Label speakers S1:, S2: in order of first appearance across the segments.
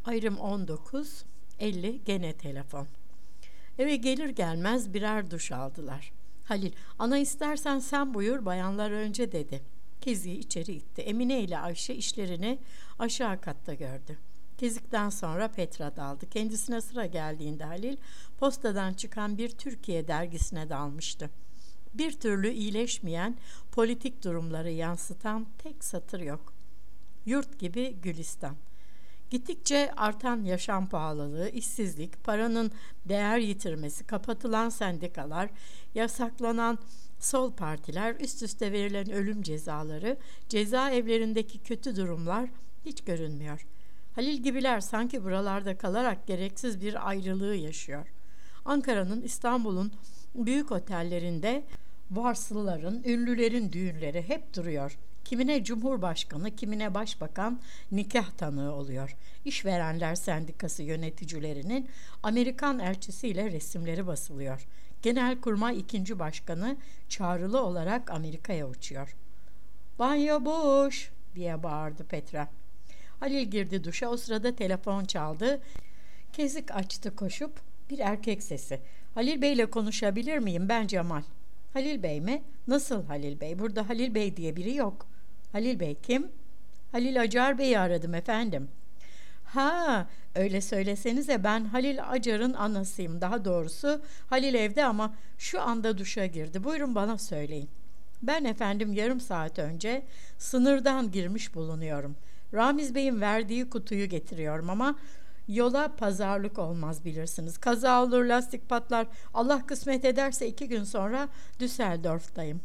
S1: Ayrım 19, 50 gene telefon. Eve gelir gelmez birer duş aldılar. Halil, ana istersen sen buyur, bayanlar önce dedi. Kezik'i içeri itti. Emine ile Ayşe işlerini aşağı katta gördü. Kezik'ten sonra Petra daldı. Kendisine sıra geldiğinde Halil postadan çıkan bir Türkiye dergisine dalmıştı. Bir türlü iyileşmeyen politik durumları yansıtan tek satır yok. Yurt gibi Gülistan. Gittikçe artan yaşam pahalılığı, işsizlik, paranın değer yitirmesi, kapatılan sendikalar, yasaklanan sol partiler, üst üste verilen ölüm cezaları, cezaevlerindeki kötü durumlar hiç görünmüyor. Halil gibiler sanki buralarda kalarak gereksiz bir ayrılığı yaşıyor. Ankara'nın, İstanbul'un büyük otellerinde varsılıların, ünlülerin düğünleri hep duruyor. Kimine cumhurbaşkanı, kimine başbakan nikah tanığı oluyor. İşverenler Sendikası yöneticilerinin Amerikan elçisiyle resimleri basılıyor. Genelkurmay 2. Başkanı çağrılı olarak Amerika'ya uçuyor. "Banyo boş!" diye bağırdı Petra. Halil girdi duşa. O sırada telefon çaldı. Kezik açtı koşup. Bir erkek sesi. "Halil Bey'le konuşabilir miyim? Ben Cemal." "Halil Bey mi? Nasıl Halil Bey? Burada Halil Bey diye biri yok." "Halil Bey kim?" "Halil Acar Bey'i aradım efendim." "Ha, öyle söylesenize, ben Halil Acar'ın anasıyım. Daha doğrusu Halil evde ama şu anda duşa girdi. Buyurun bana söyleyin." "Ben efendim yarım saat önce sınırdan girmiş bulunuyorum. Ramiz Bey'in verdiği kutuyu getiriyorum ama yola pazarlık olmaz bilirsiniz. Kaza olur, lastik patlar. Allah kısmet ederse 2 gün sonra Düsseldorf'tayım."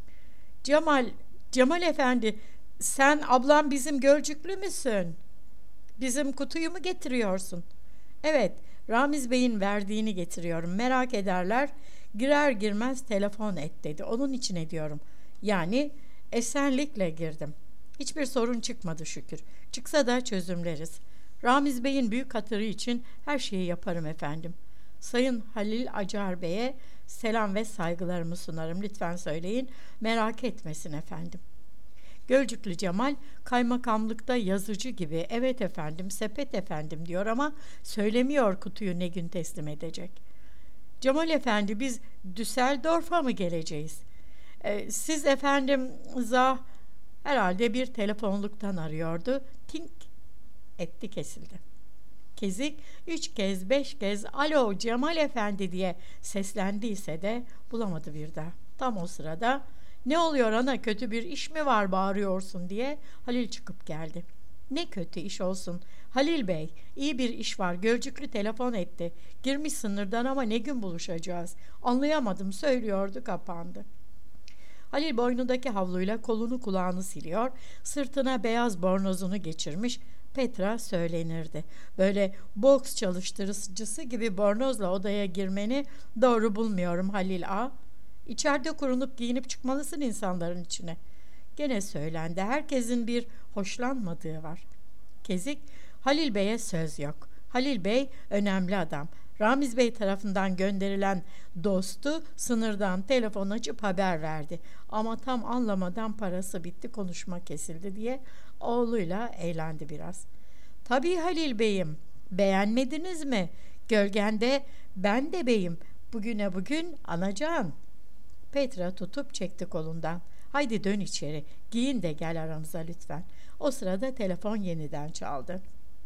S1: Cemal Efendi, sen ablam bizim Gölcüklü müsün? Bizim kutuyu mu getiriyorsun?" "Evet, Ramiz Bey'in verdiğini getiriyorum. Merak ederler. Girer girmez telefon et dedi. Onun için ediyorum. Yani esenlikle girdim. Hiçbir sorun çıkmadı şükür. Çıksa da çözümleriz. Ramiz Bey'in büyük hatırı için her şeyi yaparım efendim. Sayın Halil Acar Bey'e selam ve saygılarımı sunarım. Lütfen söyleyin. Merak etmesin efendim." Gölcüklü Cemal kaymakamlıkta yazıcı gibi "Evet efendim, sepet efendim" diyor ama söylemiyor kutuyu ne gün teslim edecek. "Cemal Efendi, biz Düsseldorf'a mı geleceğiz?" Siz efendim herhalde bir telefonluktan arıyordu. Tink etti, kesildi. Kezik 3 kez 5 kez "Alo Cemal Efendi" diye seslendiyse de bulamadı bir daha. Tam o sırada "Ne oluyor ana, kötü bir iş mi var bağırıyorsun?" diye Halil çıkıp geldi. "Ne kötü iş olsun Halil Bey, iyi bir iş var. Gölcüklü telefon etti. Girmiş sınırdan ama ne gün buluşacağız? Anlayamadım, söylüyordu, kapandı." Halil boynundaki havluyla kolunu kulağını siliyor, sırtına beyaz bornozunu geçirmiş. Petra söylenirdi. "Böyle boks çalıştırıcısı gibi bornozla odaya girmeni doğru bulmuyorum Halil ağa. İçeride kurunup giyinip çıkmalısın insanların içine." Gene söylendi. Herkesin bir hoşlanmadığı var. Kezik, "Halil Bey'e söz yok. Halil Bey önemli adam. Ramiz Bey tarafından gönderilen dostu sınırdan telefon açıp haber verdi. Ama tam anlamadan parası bitti, konuşma kesildi" diye oğluyla eğlendi biraz. "Tabii Halil Bey'im. Beğenmediniz mi? Gölgende ben de beyim. Bugüne bugün anacan." Petra tutup çekti kolundan. "Haydi dön içeri. Giyin de gel aramıza lütfen." O sırada telefon yeniden çaldı.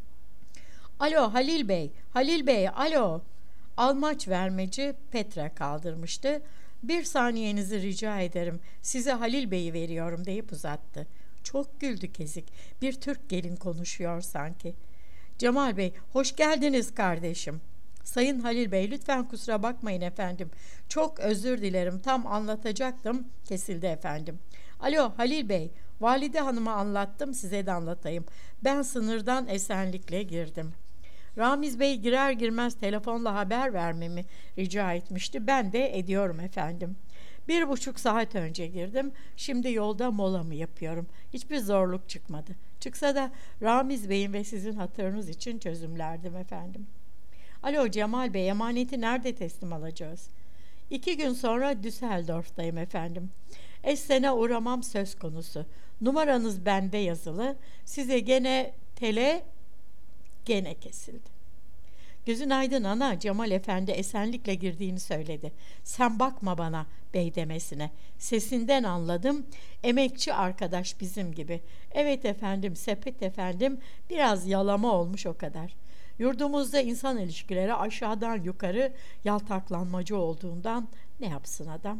S1: "Alo Halil Bey, Halil Bey, alo." Almaç vermeci Petra kaldırmıştı. "Bir saniyenizi rica ederim. Size Halil Bey'i veriyorum" deyip uzattı. Çok güldü Kezik. Bir Türk gelin konuşuyor sanki. "Cemal Bey, hoş geldiniz kardeşim." "Sayın Halil Bey, lütfen kusura bakmayın efendim. Çok özür dilerim. Tam anlatacaktım. Kesildi efendim." "Alo Halil Bey, Valide Hanım'a anlattım, size de anlatayım. Ben sınırdan esenlikle girdim. Ramiz Bey girer girmez telefonla haber vermemi rica etmişti. Ben de ediyorum efendim. 1,5 saat önce girdim. Şimdi yolda molamı yapıyorum. Hiçbir zorluk çıkmadı. Çıksa da Ramiz Bey'in ve sizin hatırınız için çözümlerdim efendim." "Alo Cemal Bey, emaneti nerede teslim alacağız?" 2 gün sonra Düsseldorf'tayım efendim. Essen'e uğramam söz konusu. Numaranız bende yazılı. Size gene Gene kesildi. Gözün aydın ana, Cemal Efendi esenlikle girdiğini söyledi. Sen bakma bana bey demesine. Sesinden anladım. Emekçi arkadaş bizim gibi. Evet efendim, sepet efendim, biraz yalama olmuş o kadar. Yurdumuzda insan ilişkileri aşağıdan yukarı yaltaklanmacı olduğundan ne yapsın adam?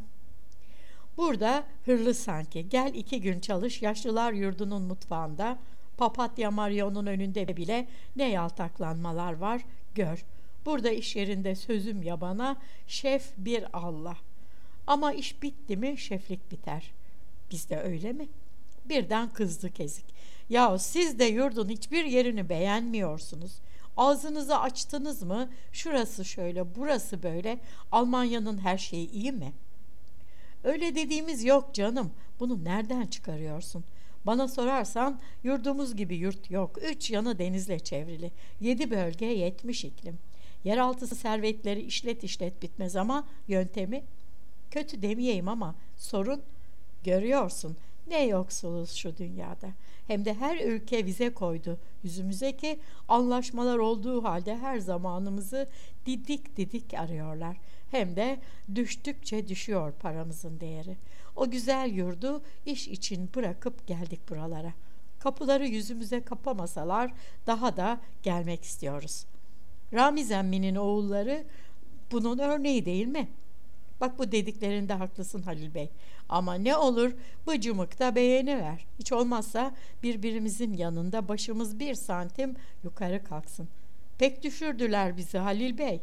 S1: Burada hırlı sanki. Gel 2 gün çalış yaşlılar yurdunun mutfağında. Papatya Marion'un önünde bile ne yaltaklanmalar var gör. Burada iş yerinde sözüm yabana, şef bir Allah. Ama iş bitti mi şeflik biter. Bizde öyle mi? Birden kızdı Kezik. Yahu siz de yurdun hiçbir yerini beğenmiyorsunuz. Ağzınızı açtınız mı? Şurası şöyle, burası böyle. Almanya'nın her şeyi iyi mi? Öyle dediğimiz yok canım. Bunu nereden çıkarıyorsun? Bana sorarsan yurdumuz gibi yurt yok. 3 yanı denizle çevrili. 7 bölge 70 iklim. Yeraltı servetleri işlet işlet bitmez ama yöntemi kötü demeyeyim ama sorun görüyorsun. Ne yoksuluz şu dünyada. Hem de her ülke vize koydu yüzümüze ki anlaşmalar olduğu halde her zamanımızı didik didik arıyorlar. Hem de düştükçe düşüyor paramızın değeri. O güzel yurdu iş için bırakıp geldik buralara. Kapıları yüzümüze kapamasalar daha da gelmek istiyoruz. Ramiz emminin oğulları bunun örneği değil mi? Bak bu dediklerinde haklısın Halil Bey. Ama ne olur bıcımıkta beğeniver. Hiç olmazsa birbirimizin yanında başımız 1 santim yukarı kalksın. Pek düşürdüler bizi Halil Bey.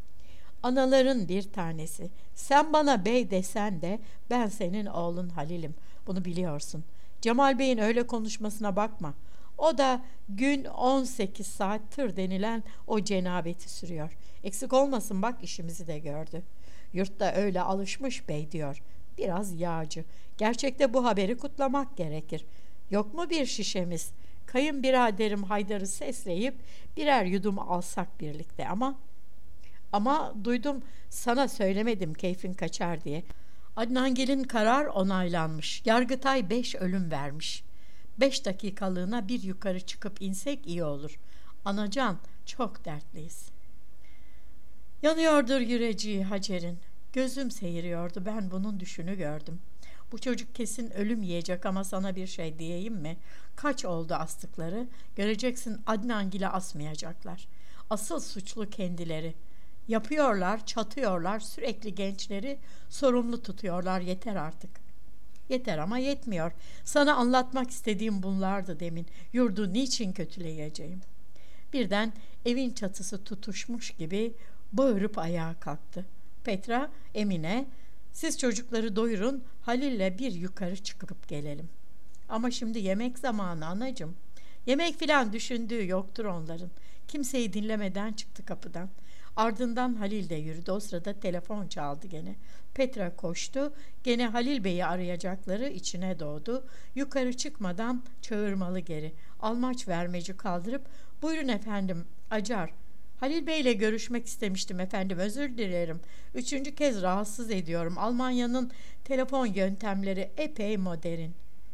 S1: Anaların bir tanesi. Sen bana bey desen de ben senin oğlun Halil'im. Bunu biliyorsun. Cemal Bey'in öyle konuşmasına bakma. O da gün 18 saat tır denilen o cenabeti sürüyor. Eksik olmasın bak işimizi de gördü. Yurtta öyle alışmış bey diyor. Biraz yağcı. Gerçekte bu haberi kutlamak gerekir. Yok mu bir şişemiz? Kayınbiraderim Haydar'ı sesleyip birer yudum alsak birlikte ama duydum sana söylemedim keyfin kaçar diye. Adnangil'in karar onaylanmış. Yargıtay 5 ölüm vermiş. 5 dakikalığına bir yukarı çıkıp insek iyi olur. Anacan çok dertliyiz. Yanıyordur yüreciği Hacer'in. Gözüm seyiriyordu ben bunun düşünü gördüm. Bu çocuk kesin ölüm yiyecek ama sana bir şey diyeyim mi? Kaç oldu astıkları? Göreceksin Adnangil'e asmayacaklar. Asıl suçlu kendileri. Yapıyorlar, çatıyorlar, sürekli gençleri sorumlu tutuyorlar. Yeter artık. Yeter ama yetmiyor. Sana anlatmak istediğim bunlardı demin. Yurdu niçin kötüleyeceğim? Birden evin çatısı tutuşmuş gibi bağırıp ayağa kalktı. Petra, Emine, siz çocukları doyurun, Halil'le bir yukarı çıkıp gelelim. Ama şimdi yemek zamanı anacığım. Yemek filan düşündüğü yoktur onların. Kimseyi dinlemeden çıktı kapıdan. Ardından Halil de yürüdü. O sırada telefon çaldı gene. Petra koştu. Gene Halil Bey'i arayacakları içine doğdu. Yukarı çıkmadan çağırmalı geri. Almaç vermeci kaldırıp buyurun efendim Acar. Halil Bey'le görüşmek istemiştim efendim özür dilerim. 3. kez rahatsız ediyorum. Almanya'nın telefon yöntemleri epey modern.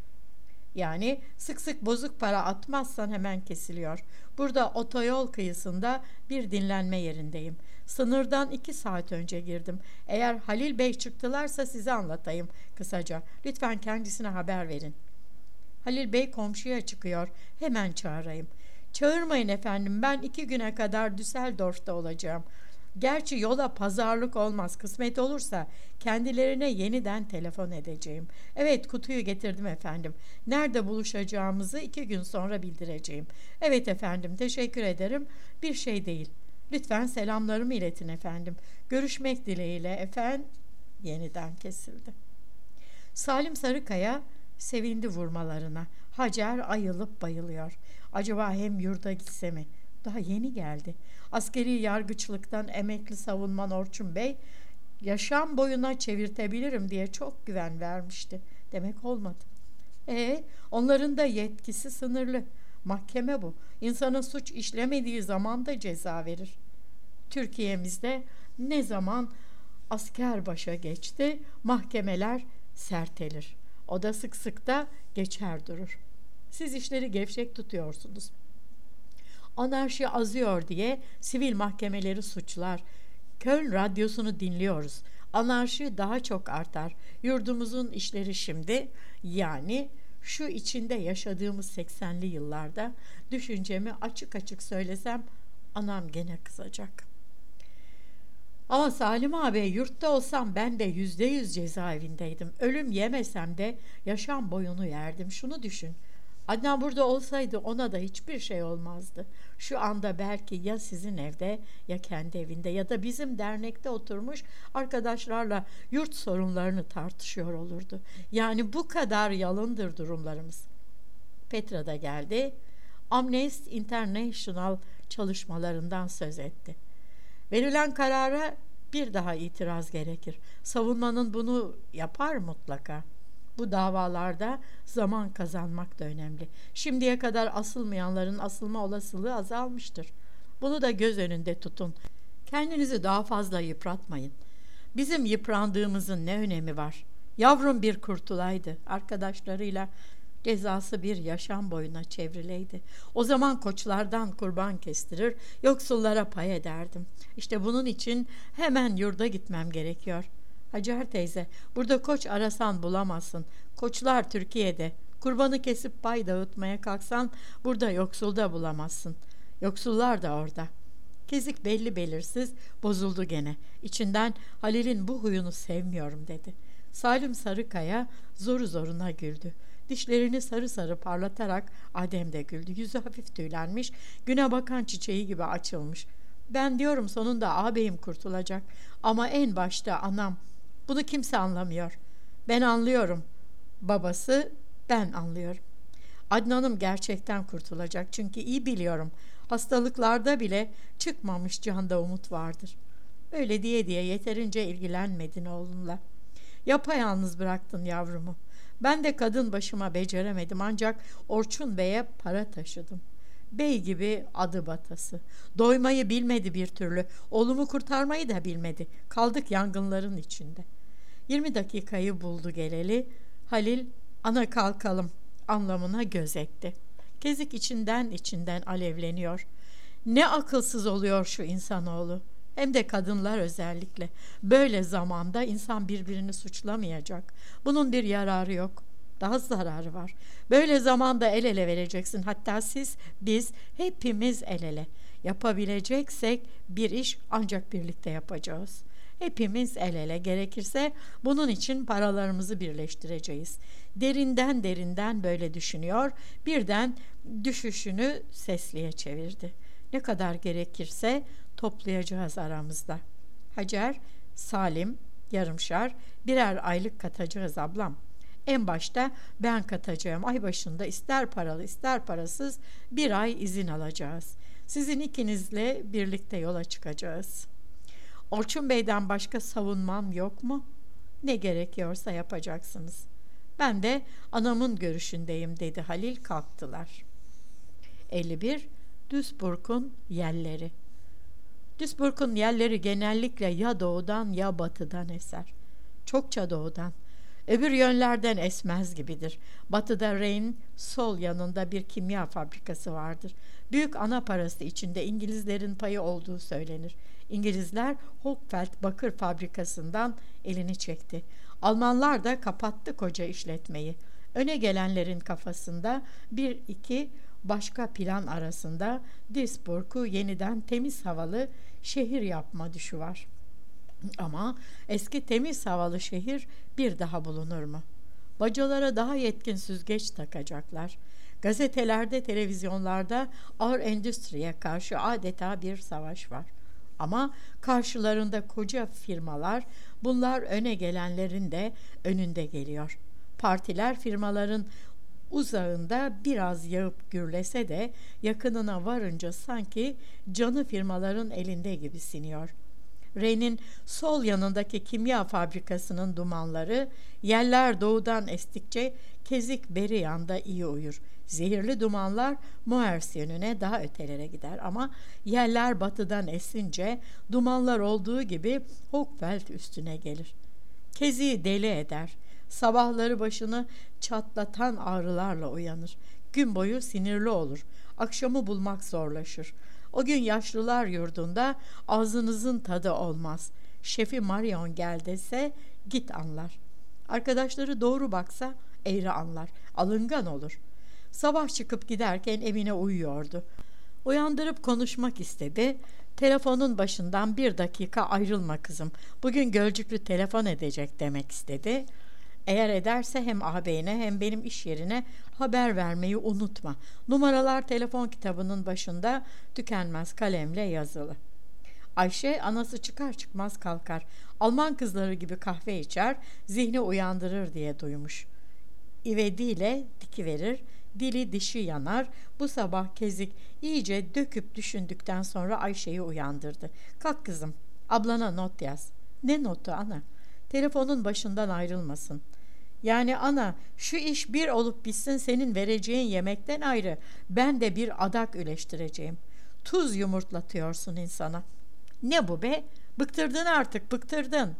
S1: Yani sık sık bozuk para atmazsan hemen kesiliyor. Burada otoyol kıyısında bir dinlenme yerindeyim. Sınırdan 2 saat önce girdim. Eğer Halil Bey çıktılarsa size anlatayım kısaca. Lütfen kendisine haber verin. Halil Bey komşuya çıkıyor. Hemen çağırayım. Çağırmayın efendim ben 2 güne kadar Düsseldorf'ta olacağım. Gerçi yola pazarlık olmaz. Kısmet olursa kendilerine yeniden telefon edeceğim. Evet kutuyu getirdim efendim. Nerede buluşacağımızı 2 gün sonra bildireceğim. Evet efendim teşekkür ederim. Bir şey değil. Lütfen selamlarımı iletin efendim. Görüşmek dileğiyle efendim. Yeniden kesildi. Salim Sarıkaya sevindi vurmalarına. Hacer ayılıp bayılıyor. Acaba hem yurda gitse mi? Daha yeni geldi. Askeri yargıçlıktan emekli savunman Orçun Bey yaşam boyuna çevirtebilirim diye çok güven vermişti. Demek olmadı. Onların da yetkisi sınırlı. Mahkeme bu. İnsanın suç işlemediği zaman da ceza verir. Türkiye'mizde ne zaman asker başa geçti, mahkemeler sertelir. O da sık sık da geçer durur. Siz işleri gevşek tutuyorsunuz. Anarşi azıyor diye sivil mahkemeleri suçlar. Köln radyosunu dinliyoruz. Anarşi daha çok artar. Yurdumuzun işleri şimdi, yani şu içinde yaşadığımız 80'li yıllarda, düşüncemi açık açık söylesem anam gene kızacak. Ama Salim abi, yurtta olsam ben de %100 cezaevindeydim. Ölüm yemesem de yaşam boyunu yerdim. Şunu düşün. Adnan burada olsaydı ona da hiçbir şey olmazdı. Şu anda belki ya sizin evde, ya kendi evinde, ya da bizim dernekte oturmuş arkadaşlarla yurt sorunlarını tartışıyor olurdu. Yani bu kadar yalındır durumlarımız. Petra da geldi. Amnesty International çalışmalarından söz etti. Verilen karara bir daha itiraz gerekir. Savunmanın bunu yapar mutlaka. Bu davalarda zaman kazanmak da önemli. Şimdiye kadar asılmayanların asılma olasılığı azalmıştır. Bunu da göz önünde tutun. Kendinizi daha fazla yıpratmayın. Bizim yıprandığımızın ne önemi var? Yavrum bir kurtulaydı. Arkadaşlarıyla cezası bir yaşam boyuna çevrileydi. O zaman koçlardan kurban kestirir, yoksullara pay ederdim. İşte bunun için hemen yurda gitmem gerekiyor. Hacer teyze, burada koç arasan bulamazsın. Koçlar Türkiye'de. Kurbanı kesip pay dağıtmaya kalksan burada yoksulda bulamazsın. Yoksullar da orada. Kezik belli belirsiz bozuldu gene. İçinden Halil'in bu huyunu sevmiyorum dedi. Salim Sarıkaya zoru zoruna güldü. Dişlerini sarı sarı parlatarak Adem de güldü. Yüzü hafif tüylenmiş, güne bakan çiçeği gibi açılmış. Ben diyorum sonunda ağabeyim kurtulacak. Ama en başta anam. Bunu kimse anlamıyor. Ben anlıyorum. Babası, ben anlıyorum. Adnan'ım gerçekten kurtulacak. Çünkü iyi biliyorum. Hastalıklarda bile çıkmamış canda umut vardır. Öyle diye diye yeterince ilgilenmedin oğlunla. Yapayalnız bıraktın yavrumu. Ben de kadın başıma beceremedim, ancak Orçun Bey'e para taşıdım. Bey gibi adı batası. Doymayı bilmedi bir türlü. Oğlumu kurtarmayı da bilmedi. Kaldık yangınların içinde. 20 dakikayı buldu geleli. Halil, ana kalkalım anlamına göz etti. Kezik içinden alevleniyor. Ne akılsız oluyor şu insanoğlu. Hem de kadınlar özellikle. Böyle zamanda insan birbirini suçlamayacak. Bunun bir yararı yok. Daha zararı var. Böyle zamanda el ele vereceksin. Hatta siz, biz, hepimiz el ele. Yapabileceksek bir iş ancak birlikte yapacağız. Hepimiz el ele, gerekirse bunun için paralarımızı birleştireceğiz. Derinden böyle düşünüyor. Birden düşüşünü sesliye çevirdi. Ne kadar gerekirse toplayacağız aramızda. Hacer, Salim, Yarımşar, birer aylık katacağız ablam. En başta ben katacağım. Ay başında ister paralı ister parasız bir ay izin alacağız. Sizin ikinizle birlikte yola çıkacağız. Orçun Bey'den başka savunmam yok mu? Ne gerekiyorsa yapacaksınız. Ben de anamın görüşündeyim dedi Halil, kalktılar. 51. Duisburg'un yelleri. Duisburg'un yerleri genellikle ya doğudan ya batıdan eser. Çokça doğudan. Öbür yönlerden esmez gibidir. Batıda Rhein sol yanında bir kimya fabrikası vardır. Büyük ana parası içinde İngilizlerin payı olduğu söylenir. İngilizler Hochfeld bakır fabrikasından elini çekti. Almanlar da kapattı koca işletmeyi. Öne gelenlerin kafasında bir iki başka plan arasında Duisburg'u yeniden temiz havalı şehir yapma düşü var. Ama eski temiz havalı şehir bir daha bulunur mu? Bacalara daha yetkin süzgeç takacaklar. Gazetelerde, televizyonlarda ağır endüstriye karşı adeta bir savaş var. Ama karşılarında koca firmalar, bunlar öne gelenlerin de önünde geliyor. Partiler firmaların uzağında biraz yağıp gürlese de yakınına varınca sanki canı firmaların elinde gibi siniyor. Rhein sol yanındaki kimya fabrikasının dumanları yerler doğudan estikçe Kezik Beriyan'da iyi uyur. Zehirli dumanlar Moers yönüne daha ötelere gider ama yerler batıdan esince dumanlar olduğu gibi Hochfeld üstüne gelir. Kezik'i deli eder. Sabahları başını çatlatan ağrılarla uyanır. Gün boyu sinirli olur. Akşamı bulmak zorlaşır. O gün yaşlılar yurdunda ağzınızın tadı olmaz. Şefi Marion gel dese git anlar. Arkadaşları doğru baksa eğri anlar. Alıngan olur. Sabah çıkıp giderken Emine uyuyordu. Uyandırıp konuşmak istedi. Telefonun başından 1 dakika ayrılma kızım. Bugün Gölcüklü telefon edecek demek istedi. Eğer ederse hem ağabeyine hem benim iş yerine haber vermeyi unutma. Numaralar telefon kitabının başında tükenmez kalemle yazılı. Ayşe anası çıkar çıkmaz kalkar. Alman kızları gibi kahve içer, zihni uyandırır diye duymuş. İvediyle dikiverir, dili dişi yanar. Bu sabah Kezik iyice döküp düşündükten sonra Ayşe'yi uyandırdı. Kalk kızım, ablana not yaz. Ne notu ana? Telefonun başından ayrılmasın. Yani ana, şu iş bir olup bitsin, senin vereceğin yemekten ayrı ben de bir adak üleştireceğim. Tuz yumurtlatıyorsun insana. Ne bu be? Bıktırdın artık, bıktırdın.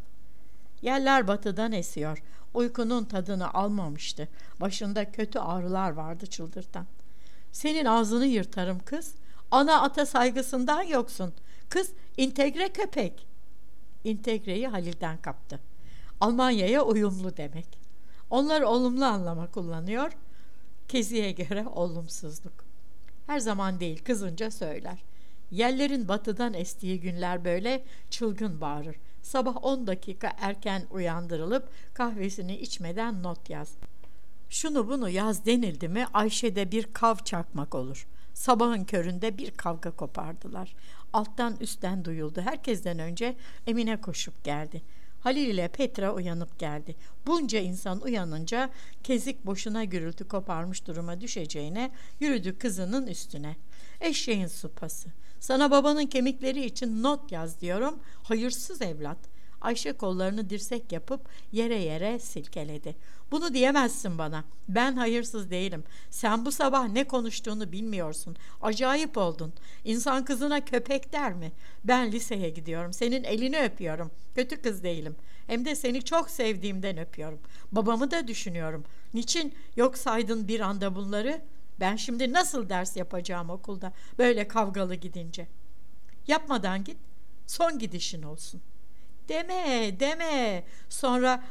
S1: Yerler batıdan esiyor. Uykunun tadını almamıştı. Başında kötü ağrılar vardı çıldırtan. Senin ağzını yırtarım kız. Ana ata saygısından yoksun. Kız entegre köpek. İntegreyi Halil'den kaptı. Almanya'ya uyumlu demek. Onlar olumlu anlama kullanıyor. Kezi'ye göre olumsuzluk. Her zaman değil, kızınca söyler. Yellerin batıdan estiği günler böyle çılgın bağırır. Sabah 10 dakika erken uyandırılıp kahvesini içmeden not yaz. Şunu bunu yaz denildi mi Ayşe'de bir kav çakmak olur. Sabahın köründe bir kavga kopardılar. Alttan üstten duyuldu. Herkesten önce Emine koşup geldi. Halil ile Petra uyanıp geldi. Bunca insan uyanınca Kezik boşuna gürültü koparmış duruma düşeceğine yürüdü kızının üstüne. Eşeğin supası. Sana babanın kemikleri için not yaz diyorum. Hayırsız evlat. Ayşe kollarını dirsek yapıp yere yere silkeledi. Bunu diyemezsin bana. Ben hayırsız değilim. Sen bu sabah ne konuştuğunu bilmiyorsun. Acayip oldun. İnsan kızına köpek der mi? Ben liseye gidiyorum. Senin elini öpüyorum. Kötü kız değilim. Hem de seni çok sevdiğimden öpüyorum. Babamı da düşünüyorum. Niçin yok saydın bir anda bunları? Ben şimdi nasıl ders yapacağım okulda böyle kavgalı gidince? Yapmadan git. Son gidişin olsun. Deme. Sonra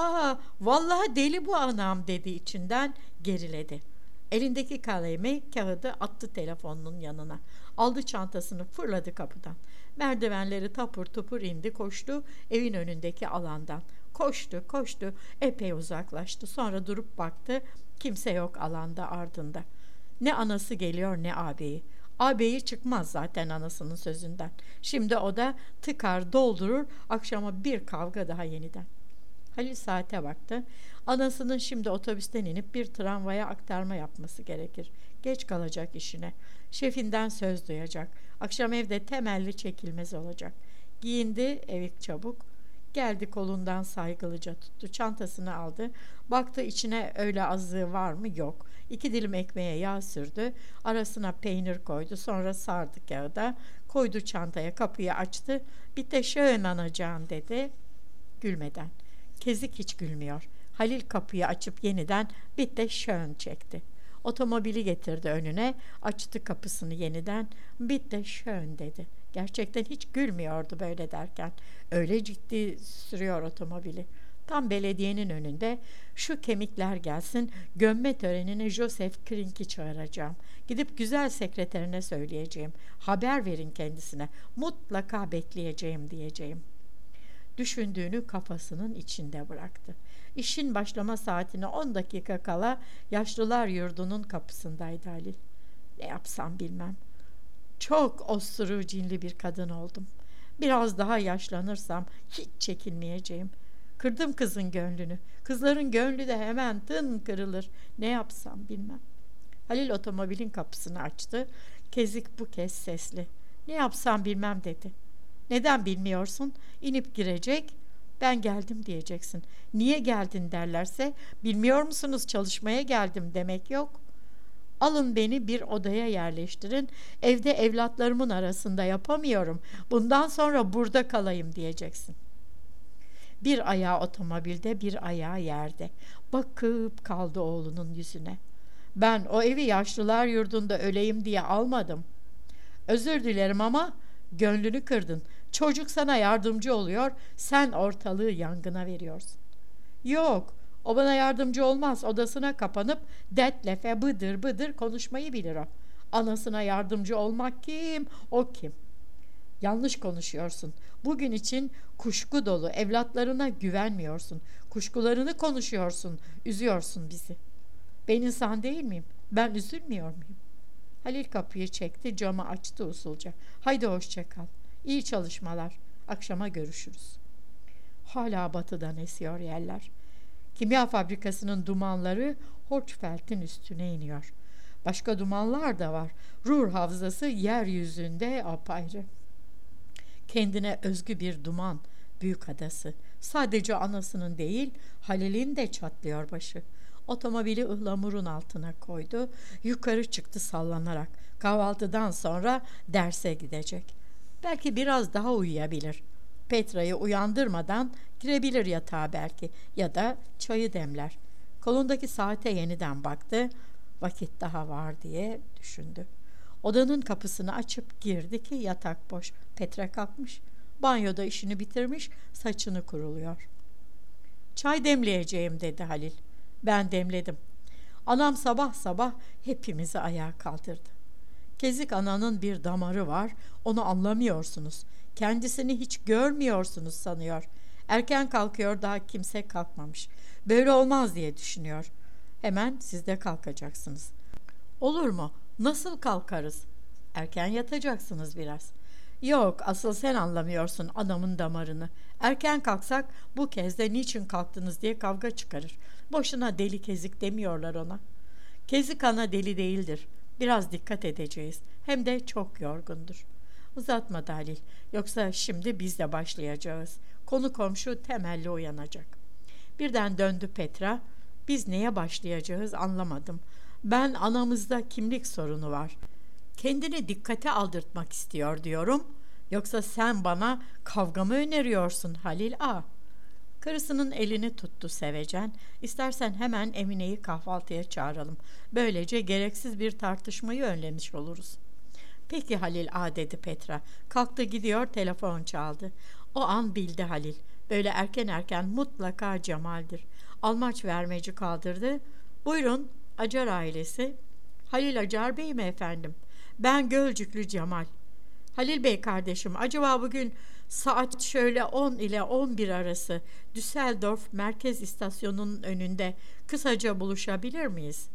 S1: vallahi deli bu anam dedi içinden geriledi. Elindeki kalemi kağıdı attı telefonunun yanına. Aldı çantasını fırladı kapıdan. Merdivenleri tapur tupur indi koştu evin önündeki alandan. Koştu epey uzaklaştı. Sonra durup baktı kimse yok alanda ardında. Ne anası geliyor ne ağabeyi. Ağabeyi çıkmaz zaten anasının sözünden. Şimdi o da tıkar doldurur akşama bir kavga daha yeniden. Halil saate baktı. Anasının şimdi otobüsten inip bir tramvaya aktarma yapması gerekir. Geç kalacak işine. Şefinden söz duyacak. Akşam evde temelli çekilmez olacak. Giyindi evik çabuk. Geldi kolundan saygılıca tuttu. Çantasını aldı. Baktı içine öyle azlığı var mı? Yok. 2 dilim ekmeğe yağ sürdü. Arasına peynir koydu. Sonra sardı kağıda. Koydu çantaya kapıyı açtı. Bir de şöyle anacağım dedi. Gülmeden. Kezik hiç gülmüyor. Halil kapıyı açıp yeniden bir de şön çekti. Otomobili getirdi önüne. Açtı kapısını yeniden. Bir de şön dedi. Gerçekten hiç gülmüyordu böyle derken. Öyle ciddi sürüyor otomobili. Tam belediyenin önünde şu kemikler gelsin gömme törenine Joseph Krink'i çağıracağım. Gidip güzel sekreterine söyleyeceğim. Haber verin kendisine. Mutlaka bekleyeceğim diyeceğim. Düşündüğünü kafasının içinde bıraktı. İşin başlama saatine 10 dakika kala yaşlılar yurdunun kapısındaydı Halil. Ne yapsam bilmem. Çok osuru cinli bir kadın oldum. Biraz daha yaşlanırsam hiç çekinmeyeceğim. Kırdım kızın gönlünü. Kızların gönlü de hemen tın kırılır. Ne yapsam bilmem. Halil otomobilin kapısını açtı. Kezik bu kez sesli. Ne yapsam bilmem dedi. Neden bilmiyorsun? İnip girecek. Ben geldim diyeceksin. Niye geldin derlerse bilmiyor musunuz çalışmaya geldim demek yok. Alın beni bir odaya yerleştirin. Evde evlatlarımın arasında yapamıyorum. Bundan sonra burada kalayım diyeceksin. Bir ayağı otomobilde, bir ayağı yerde. Bakıp kaldı oğlunun yüzüne. Ben o evi yaşlılar yurdunda öleyim diye almadım. Özür dilerim ama gönlünü kırdın. Çocuk sana yardımcı oluyor, sen ortalığı yangına veriyorsun. Yok, o bana yardımcı olmaz. Odasına kapanıp detlefe bıdır bıdır konuşmayı bilir o. Anasına yardımcı olmak kim, o kim? Yanlış konuşuyorsun. Bugün için kuşku dolu, evlatlarına güvenmiyorsun. Kuşkularını konuşuyorsun, üzüyorsun bizi. Ben insan değil miyim? Ben üzülmüyor muyum? Halil kapıyı çekti, camı açtı usulca. Haydi hoşça kal. İyi çalışmalar. Akşama görüşürüz. Hala batıdan esiyor yerler. Kimya fabrikasının dumanları Horçfeld'in üstüne iniyor. Başka dumanlar da var. Ruhr havzası yeryüzünde apayrı. Kendine özgü bir duman, büyük adası. Sadece anasının değil, Halil'in de çatlıyor başı. Otomobili ıhlamurun altına koydu. Yukarı çıktı sallanarak. Kahvaltıdan sonra derse gidecek. Belki biraz daha uyuyabilir. Petra'yı uyandırmadan girebilir yatağa belki, ya da çayı demler. Kolundaki saate yeniden baktı. Vakit daha var diye düşündü. Odanın kapısını açıp girdi ki yatak boş. Petra kalkmış. Banyoda işini bitirmiş, saçını kuruluyor. Çay demleyeceğim dedi Halil. Ben demledim. Anam sabah sabah hepimizi ayağa kaldırdı. Kezik ananın bir damarı var, onu anlamıyorsunuz. Kendisini hiç görmüyorsunuz sanıyor. Erken kalkıyor, daha kimse kalkmamış. Böyle olmaz diye düşünüyor. Hemen siz de kalkacaksınız. Olur mu? Nasıl kalkarız? Erken yatacaksınız biraz. Yok, asıl sen anlamıyorsun adamın damarını. Erken kalksak bu kez de niçin kalktınız diye kavga çıkarır. Boşuna deli kezik demiyorlar ona. Kezik ana deli değildir. Biraz dikkat edeceğiz. Hem de çok yorgundur. Uzatma Halil. Yoksa şimdi biz de başlayacağız. Konu komşu temelli uyanacak. Birden döndü Petra. Biz neye başlayacağız anlamadım. Ben anamızda kimlik sorunu var. Kendini dikkate aldırtmak istiyor diyorum. Yoksa sen bana kavga mı öneriyorsun Halil A? Karısının elini tuttu sevecen. İstersen hemen Emine'yi kahvaltıya çağıralım. Böylece gereksiz bir tartışmayı önlemiş oluruz. Peki Halil A dedi Petra. Kalktı gidiyor, telefon çaldı. O an bildi Halil. Böyle erken erken mutlaka Cemal'dir. Almaç vermeci kaldırdı. Buyurun, Acar ailesi. Halil Acar Bey mi efendim? Ben Gölcüklü Cemal. Halil Bey kardeşim, acaba bugün saat şöyle 10 ile 11 arası Düsseldorf Merkez İstasyonu'nun önünde kısaca buluşabilir miyiz?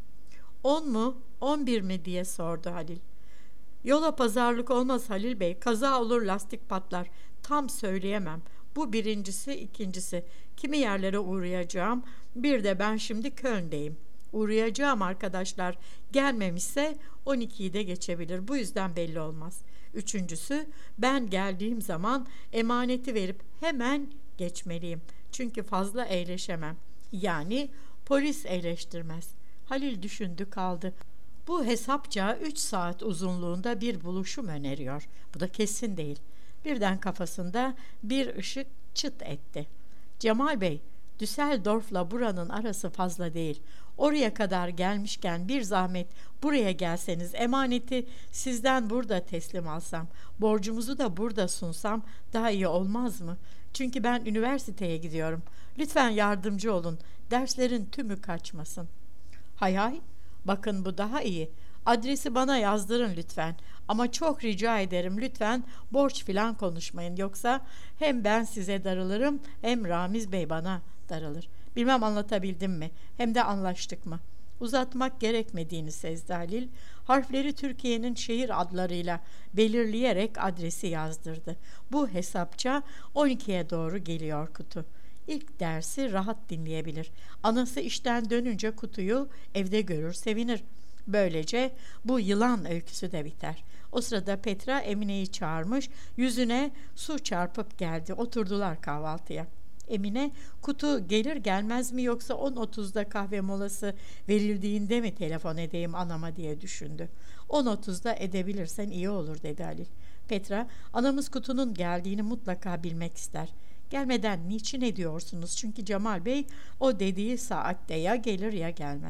S1: 10 mu, 11 mi diye sordu Halil. Yola pazarlık olmaz Halil Bey, kaza olur, lastik patlar. Tam söyleyemem. Bu birincisi, ikincisi. Kimi yerlere uğrayacağım, bir de ben şimdi Köln'deyim. Uğrayacağım arkadaşlar gelmemişse 12'yi de geçebilir. Bu yüzden belli olmaz. Üçüncüsü, ben geldiğim zaman emaneti verip hemen geçmeliyim. Çünkü fazla eğleşemem. Yani polis eğleştirmez. Halil düşündü kaldı. Bu hesapça 3 saat uzunluğunda bir buluşum öneriyor. Bu da kesin değil. Birden kafasında bir ışık çıt etti. Cemal Bey, Düsseldorf'la buranın arası fazla değil. Oraya kadar gelmişken bir zahmet buraya gelseniz, emaneti sizden burada teslim alsam, borcumuzu da burada sunsam daha iyi olmaz mı? Çünkü ben üniversiteye gidiyorum. Lütfen yardımcı olun. Derslerin tümü kaçmasın. Hay hay, bakın bu daha iyi. Adresi bana yazdırın lütfen. Ama çok rica ederim, lütfen borç filan konuşmayın. Yoksa hem ben size darılırım, hem Ramiz Bey bana darılır. Bilmem anlatabildim mi? Hem de anlaştık mı? Uzatmak gerekmediğini sezdi Halil. Harfleri Türkiye'nin şehir adlarıyla belirleyerek adresi yazdırdı. Bu hesapça 12'ye doğru geliyor kutu. İlk dersi rahat dinleyebilir. Anası işten dönünce kutuyu evde görür, sevinir. Böylece bu yılan öyküsü de biter. O sırada Petra Emine'yi çağırmış, yüzüne su çarpıp geldi. Oturdular kahvaltıya. Emine, kutu gelir gelmez mi, yoksa 10.30'da kahve molası verildiğinde mi telefon edeyim anama diye düşündü. 10.30'da edebilirsen iyi olur dedi Halil. Petra, anamız kutunun geldiğini mutlaka bilmek ister. Gelmeden niçin ediyorsunuz? Çünkü Cemal Bey o dediği saatte ya gelir ya gelmez.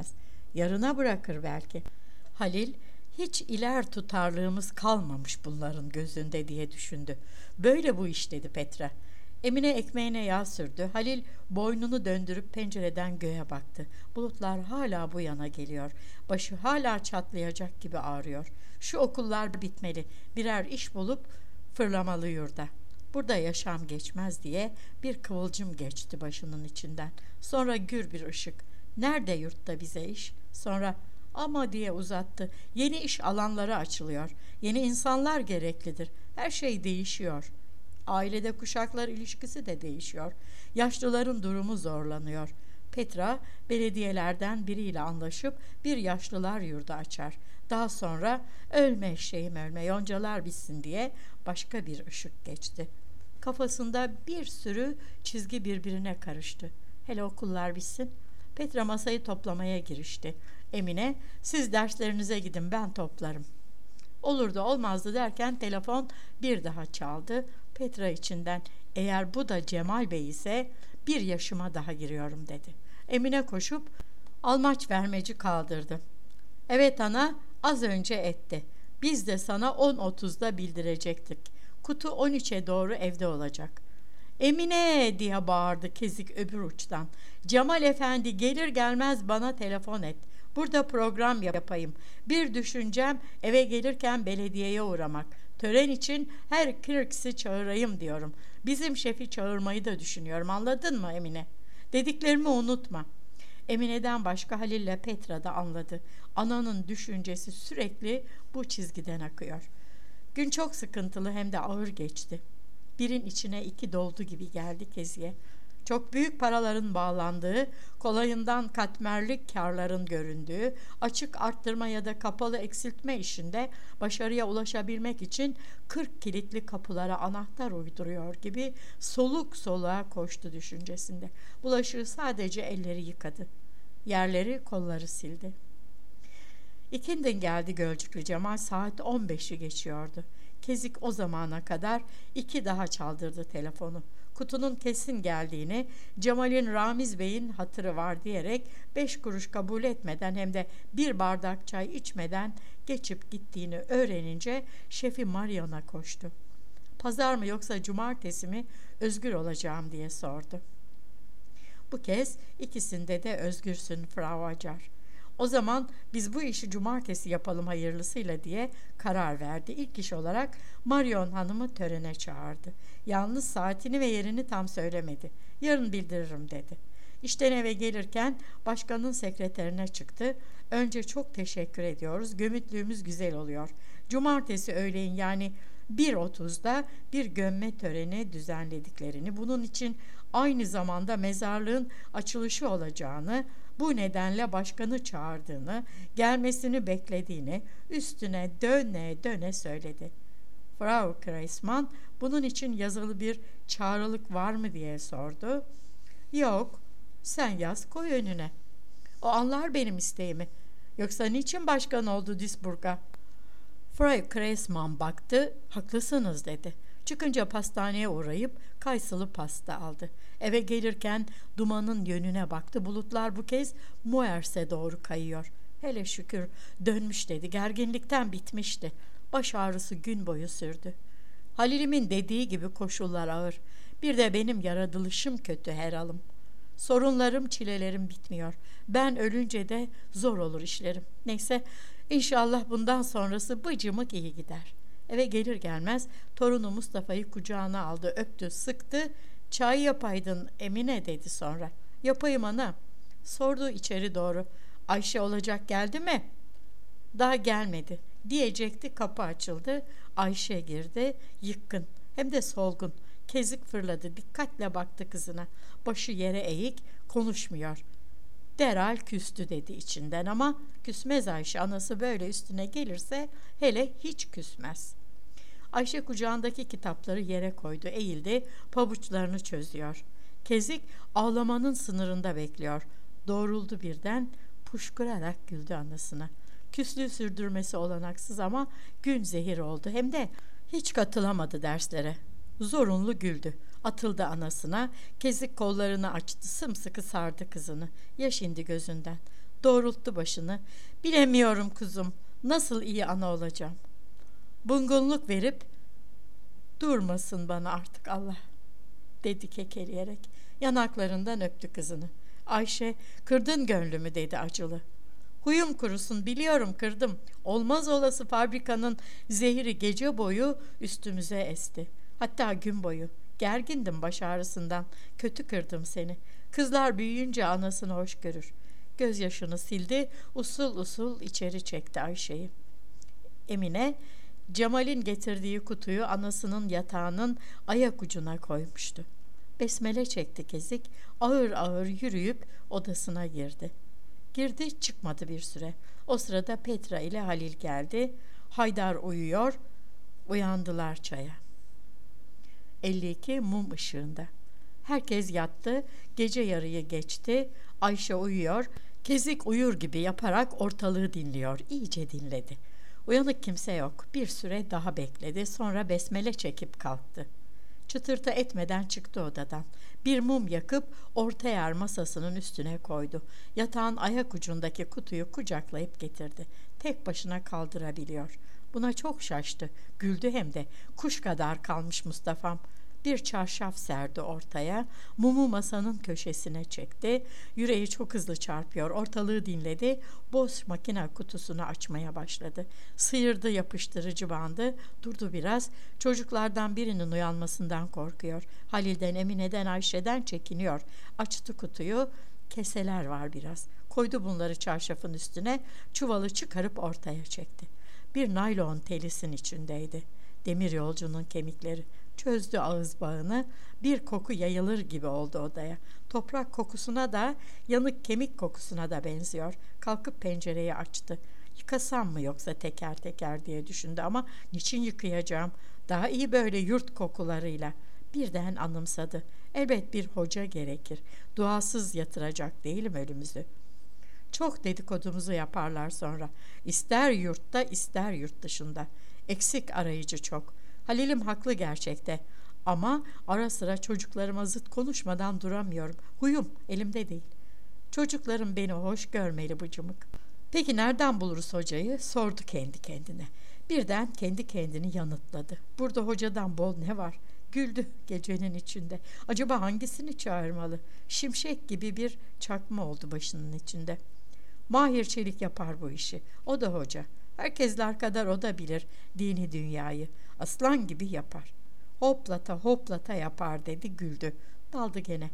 S1: Yarına bırakır belki. Halil, hiç iler tutarlığımız kalmamış bunların gözünde diye düşündü. Böyle bu iş dedi Petra. Emine ekmeğine yağ sürdü. Halil boynunu döndürüp pencereden göğe baktı. Bulutlar hala bu yana geliyor. Başı hala çatlayacak gibi ağrıyor. Şu okullar bitmeli. Birer iş bulup fırlamalı yurda. Burada yaşam geçmez diye bir kıvılcım geçti başının içinden. Sonra gür bir ışık. Nerede yurtta bize iş? Sonra ama diye uzattı. Yeni iş alanları açılıyor. Yeni insanlar gereklidir. Her şey değişiyor. Ailede kuşaklar ilişkisi de değişiyor. Yaşlıların durumu zorlanıyor. Petra belediyelerden biriyle anlaşıp bir yaşlılar yurdu açar. Daha sonra ölme eşeğim ölme yoncalar bitsin diye başka bir ışık geçti. Kafasında bir sürü çizgi birbirine karıştı. Hele okullar bitsin. Petra masayı toplamaya girişti. Emine, siz derslerinize gidin ben toplarım. Olurdu olmazdı derken telefon bir daha çaldı. Petra içinden eğer bu da Cemal Bey ise bir yaşıma daha giriyorum dedi. Emine koşup almaç vermeci kaldırdı. Evet ana, az önce etti. Biz de sana 10.30'da bildirecektik. Kutu 13'e doğru evde olacak. Emine diye bağırdı Kezik öbür uçtan. Cemal Efendi gelir gelmez bana telefon et. Burada program yapayım. Bir düşüncem eve gelirken belediyeye uğramak. Tören için her kırksı çağırayım diyorum. Bizim şefi çağırmayı da düşünüyorum. Anladın mı Emine? Dediklerimi unutma. Emine'den başka Halil'le Petra da anladı. Ananın düşüncesi sürekli bu çizgiden akıyor. Gün çok sıkıntılı hem de ağır geçti. Birin içine iki doldu gibi geldi Kezi'ye. Çok büyük paraların bağlandığı, kolayından katmerli karların göründüğü, açık arttırma ya da kapalı eksiltme işinde başarıya ulaşabilmek için 40 kilitli kapılara anahtar uyduruyor gibi soluk soluğa koştu düşüncesinde. Bulaşığı sadece elleri yıkadı. Yerleri, kolları sildi. İkindin geldi Gölcüklü Cemal, saat 15'i geçiyordu. Kezik o zamana kadar 2 daha çaldırdı telefonu. Kutunun kesin geldiğini, Cemal'in Ramiz Bey'in hatırı var diyerek 5 kuruş kabul etmeden hem de bir bardak çay içmeden geçip gittiğini öğrenince şefi Marion'a koştu. Pazar mı yoksa cumartesi mi özgür olacağım diye sordu. Bu kez ikisinde de özgürsün Frau Acar. O zaman biz bu işi cumartesi yapalım hayırlısıyla diye karar verdi. İlk iş olarak Marion Hanım'ı törene çağırdı. Yalnız saatini ve yerini tam söylemedi. Yarın bildiririm dedi. İşten eve gelirken başkanın sekreterine çıktı. Önce çok teşekkür ediyoruz. Gömütlüğümüz güzel oluyor. Cumartesi öğleyin yani 1.30'da bir gömme töreni düzenlediklerini, bunun için aynı zamanda mezarlığın açılışı olacağını, bu nedenle başkanı çağırdığını, gelmesini beklediğini üstüne döne döne söyledi. Frau Kreisman bunun için yazılı bir çağrılık var mı diye sordu. Yok, sen yaz koy önüne. O anlar benim isteğimi. Yoksa niçin başkan oldu Duisburg'a? Frau Kreisman baktı, haklısınız dedi. Çıkınca pastaneye uğrayıp kayısılı pasta aldı. Eve gelirken dumanın yönüne baktı. Bulutlar bu kez Muers'e doğru kayıyor. Hele şükür dönmüş dedi. Gerginlikten bitmişti. Baş ağrısı gün boyu sürdü. Halil'imin dediği gibi koşullar ağır. Bir de benim yaratılışım kötü herhalım. Sorunlarım, çilelerim bitmiyor. Ben ölünce de zor olur işlerim. Neyse, inşallah bundan sonrası bıcımık iyi gider. Eve gelir gelmez torunu Mustafa'yı kucağına aldı, öptü, sıktı. Çay yapaydın Emine dedi sonra. Yapayım ana. Sordu içeri doğru. Ayşe olacak geldi mi? Daha gelmedi diyecekti, kapı açıldı. Ayşe girdi, yıkkın hem de solgun. Kezik fırladı, dikkatle baktı kızına. Başı yere eğik, konuşmuyor. Derhal küstü dedi içinden ama küsmez Ayşe, anası böyle üstüne gelirse hele hiç küsmez. Ayşe kucağındaki kitapları yere koydu, eğildi, pabuçlarını çözüyor. Kezik ağlamanın sınırında bekliyor. Doğruldu birden, puşkurarak güldü anasına. Küslüğü sürdürmesi olanaksız ama gün zehir oldu, hem de hiç katılamadı derslere. Zorunlu güldü. Atıldı anasına, Kezik kollarını açtı, sımsıkı sardı kızını. Yaş indi gözünden. Doğrulttu başını. Bilemiyorum kuzum, nasıl iyi ana olacağım. Bungunluk verip durmasın bana artık Allah, dedi kekeleyerek. Yanaklarından öptü kızını. Ayşe, kırdın gönlümü, dedi acılı. Huyum kurusun, biliyorum kırdım. Olmaz olası fabrikanın zehri gece boyu üstümüze esti. Hatta gün boyu. Gergindim baş ağrısından. Kötü kırdım seni. Kızlar büyüyünce anasını hoş görür. Gözyaşını sildi, usul usul içeri çekti Ayşe'yi. Emine, Cemal'in getirdiği kutuyu anasının yatağının ayak ucuna koymuştu. Besmele çekti Kezik, ağır ağır yürüyüp odasına girdi. Girdi çıkmadı bir süre. O sırada Petra ile Halil geldi. Haydar uyuyor, uyandılar çaya. 52 mum ışığında. Herkes yattı, gece yarıyı geçti, Ayşe uyuyor, Kezik uyur gibi yaparak ortalığı dinliyor, iyice dinledi. Uyanık kimse yok, bir süre daha bekledi, sonra besmele çekip kalktı. Çıtırtı etmeden çıktı odadan. Bir mum yakıp orta yer masasının üstüne koydu. Yatağın ayak ucundaki kutuyu kucaklayıp getirdi. Tek başına kaldırabiliyor. Buna çok şaştı. Güldü hem de. Kuş kadar kalmış Mustafa'm. Bir çarşaf serdi ortaya. Mumu masanın köşesine çekti. Yüreği çok hızlı çarpıyor. Ortalığı dinledi. Boş makine kutusunu açmaya başladı. Sıyırdı yapıştırıcı bandı. Durdu biraz. Çocuklardan birinin uyanmasından korkuyor. Halil'den, Emine'den, Ayşe'den çekiniyor. Açtı kutuyu. Keseler var biraz. Koydu bunları çarşafın üstüne. Çuvalı çıkarıp ortaya çekti. Bir naylon telisin içindeydi. Demir yolcunun kemikleri. Çözdü ağız bağını, bir koku yayılır gibi oldu odaya. Toprak kokusuna da, yanık kemik kokusuna da benziyor. Kalkıp pencereyi açtı. Yıkasam mı yoksa teker teker diye düşündü ama niçin yıkayacağım? Daha iyi böyle yurt kokularıyla. Birden anımsadı. Elbet bir hoca gerekir. Duasız yatıracak değilim ölümüzü. Çok dedikodumuzu yaparlar sonra. İster yurtta ister yurt dışında. Eksik arayıcı çok. Halil'im haklı gerçekte. Ama ara sıra çocuklarıma zıt konuşmadan duramıyorum. Huyum elimde değil. Çocuklarım beni hoş görmeli bıcımık. Peki nereden buluruz hocayı? Sordu kendi kendine. Birden kendi kendini yanıtladı. Burada hocadan bol ne var? Güldü gecenin içinde. Acaba hangisini çağırmalı? Şimşek gibi bir çakma oldu başının içinde. Mahir Çelik yapar bu işi. O da hoca. Herkesler kadar o da bilir dini dünyayı. Aslan gibi yapar. Hoplata hoplata yapar dedi, güldü. Daldı gene.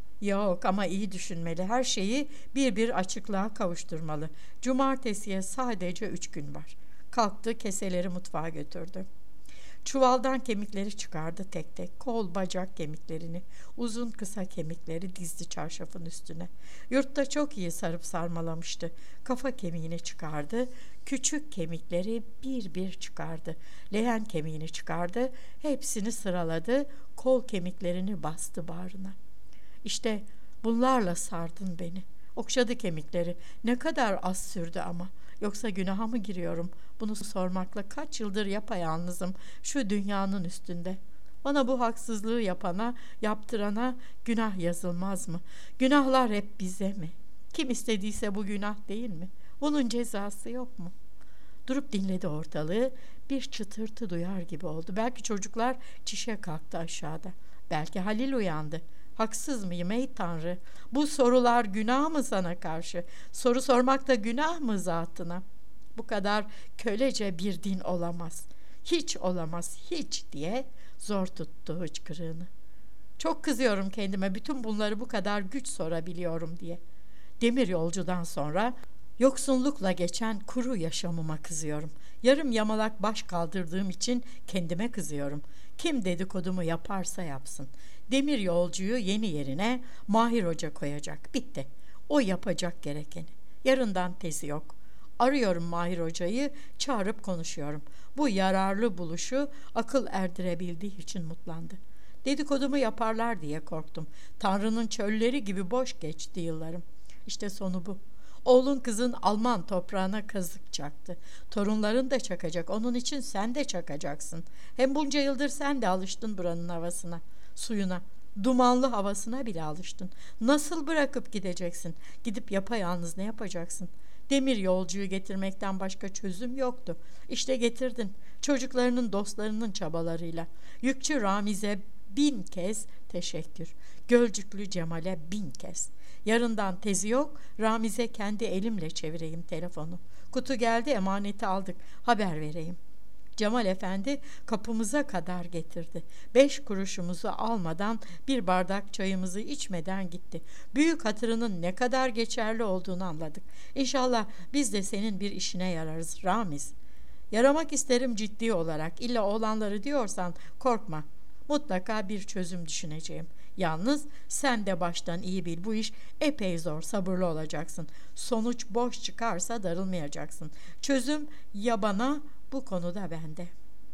S1: Yok ama iyi düşünmeli. Her şeyi bir açıklığa kavuşturmalı. Cumartesiye sadece 3 gün var. Kalktı, keseleri mutfağa götürdü. Çuvaldan kemikleri çıkardı tek tek. Kol, bacak kemiklerini, uzun kısa kemikleri dizdi çarşafın üstüne. Yurtta çok iyi sarıp sarmalamıştı. Kafa kemiğini çıkardı. Küçük kemikleri bir çıkardı. Leğen kemiğini çıkardı. Hepsini sıraladı. Kol kemiklerini bastı bağrına. İşte bunlarla sardın beni. Okşadı kemikleri. Ne kadar az sürdü ama. Yoksa günaha mı giriyorum? Bunu sormakla kaç yıldır yapayalnızım şu dünyanın üstünde. Bana bu haksızlığı yapana, yaptırana günah yazılmaz mı? Günahlar hep bize mi? Kim istediyse bu günah değil mi? Bunun cezası yok mu? Durup dinledi ortalığı. Bir çıtırtı duyar gibi oldu. Belki çocuklar çişe kalktı aşağıda. Belki Halil uyandı. Haksız mıyım ey Tanrı? Bu sorular günah mı sana karşı? Soru sormak da günah mı zatına? Bu kadar kölece bir din olamaz. Hiç olamaz, hiç diye zor tuttu hıçkırığını. Çok kızıyorum kendime bütün bunları bu kadar güç sorabiliyorum diye. Demir yolcudan sonra yoksunlukla geçen kuru yaşamıma kızıyorum. Yarım yamalak baş kaldırdığım için kendime kızıyorum. Kim dedikodumu yaparsa yapsın. Demir yolcuyu yeni yerine Mahir Hoca koyacak. Bitti. O yapacak gerekeni. Yarından tezi yok. Arıyorum Mahir Hoca'yı, çağırıp konuşuyorum. Bu yararlı buluşu akıl erdirebildiği için mutlandı. Dedikodumu yaparlar diye korktum. Tanrı'nın çölleri gibi boş geçti yıllarım. İşte sonu bu. Oğlun kızın Alman toprağına kazık çaktı. Torunların da çakacak. Onun için sen de çakacaksın. Hem bunca yıldır sen de alıştın buranın havasına, suyuna. Dumanlı havasına bile alıştın. Nasıl bırakıp gideceksin? Gidip yapayalnız ne yapacaksın? Demir yolcuyu getirmekten başka çözüm yoktu. İşte getirdin. Çocuklarının, dostlarının çabalarıyla. Yükçü Ramiz'e 1000 kez teşekkür. Gölcüklü Cemal'e 1000 kez. Yarından tezi yok. Ramiz'e kendi elimle çevireyim telefonu. Kutu geldi, emaneti aldık. Haber vereyim. Cemal Efendi kapımıza kadar getirdi. 5 kuruşumuzu almadan, bir bardak çayımızı içmeden gitti. Büyük hatırının ne kadar geçerli olduğunu anladık. İnşallah biz de senin bir işine yararız Ramiz. Yaramak isterim ciddi olarak. İlla olanları diyorsan korkma. Mutlaka bir çözüm düşüneceğim. Yalnız sen de baştan iyi bil, bu iş epey zor, sabırlı olacaksın. Sonuç boş çıkarsa darılmayacaksın. Çözüm ya bana, bu konuda bende.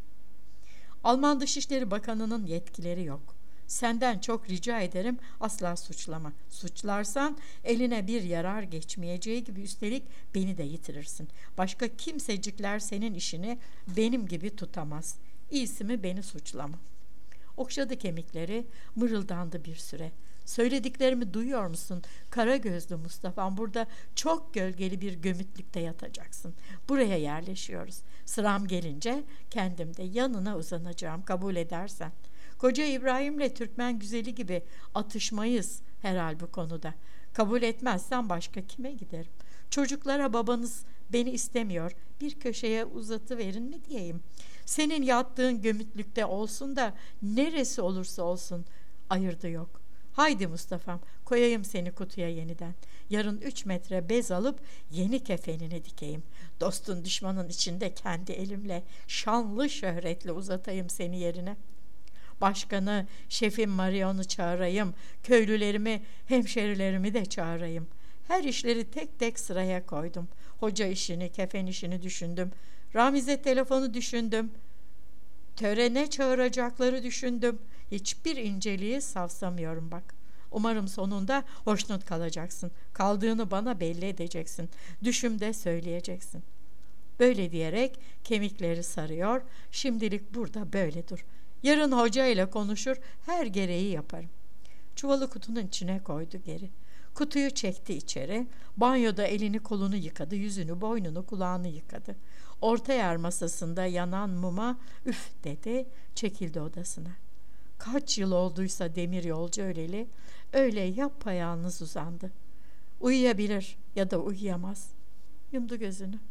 S1: Alman Dışişleri Bakanı'nın yetkileri yok. Senden çok rica ederim, asla suçlama. Suçlarsan eline bir yarar geçmeyeceği gibi üstelik beni de yitirirsin. Başka kimsecikler senin işini benim gibi tutamaz. İyisi mi beni suçlama. Okşadı kemikleri, mırıldandı bir süre. Söylediklerimi duyuyor musun? Kara gözlü Mustafa'm, burada çok gölgeli bir gömütlükte yatacaksın. Buraya yerleşiyoruz. Sıram gelince kendim de yanına uzanacağım, kabul edersen. Koca İbrahim'le Türkmen güzeli gibi atışmayız herhal bu konuda. Kabul etmezsen başka kime giderim? Çocuklara babanız beni istemiyor, bir köşeye uzatıverin mi diyeyim? Senin yattığın gömütlükte olsun da neresi olursa olsun ayırdı yok. Haydi Mustafa'm, koyayım seni kutuya yeniden. Yarın 3 metre bez alıp yeni kefenini dikeyim. Dostun düşmanın içinde kendi elimle şanlı şöhretle uzatayım seni yerine. Başkanı, şefim Marion'u çağırayım. Köylülerimi, hemşerilerimi de çağırayım. Her işleri tek tek sıraya koydum. Hoca işini, kefen işini düşündüm. Ramiz'e telefonu düşündüm. Törene çağıracakları düşündüm. Hiçbir inceliği savsamıyorum bak. Umarım sonunda hoşnut kalacaksın. Kaldığını bana belli edeceksin. Düşümde söyleyeceksin. Böyle diyerek kemikleri sarıyor. Şimdilik burada böyle dur. Yarın hoca ile konuşur, her gereği yaparım. Çuvalı kutunun içine koydu geri. Kutuyu çekti içeri. Banyoda elini kolunu yıkadı, yüzünü, boynunu, kulağını yıkadı. Orta yer masasında yanan muma üf dedi, çekildi odasına. Kaç yıl olduysa demir yolcu öleli, öyle yapayalnız uzandı. Uyuyabilir ya da uyuyamaz. Yumdu gözünü.